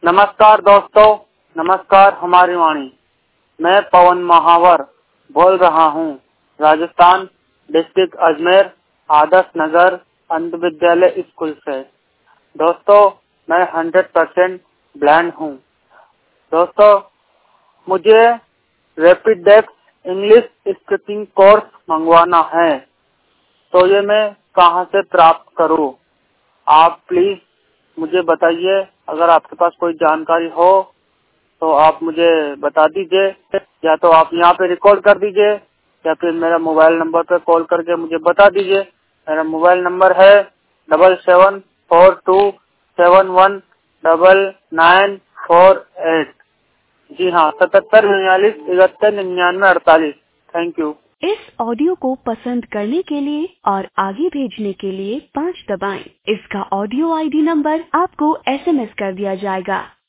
नमस्कार दोस्तों, नमस्कार हमारी वाणी। मैं पवन महावर बोल रहा हूँ, राजस्थान डिस्ट्रिक्ट अजमेर आदर्श नगर अंध विद्यालय स्कूल से। दोस्तों, मैं 100% ब्लाइंड हूँ। दोस्तों, मुझे Rapidex English speaking course मंगवाना है, तो ये मैं कहाँ से प्राप्त करूँ? आप प्लीज मुझे बताइए। अगर आपके पास कोई जानकारी हो तो आप मुझे बता दीजिए, या तो आप यहाँ पे रिकॉर्ड कर दीजिए या फिर मेरा मोबाइल नंबर पे कॉल करके मुझे बता दीजिए। मेरा मोबाइल नंबर है 7742719948। जी हाँ, 7742719948। Thank you. इस ऑडियो को पसंद करने के लिए और आगे भेजने के लिए 5 दबाएं। इसका ऑडियो आईडी नंबर आपको SMS कर दिया जाएगा।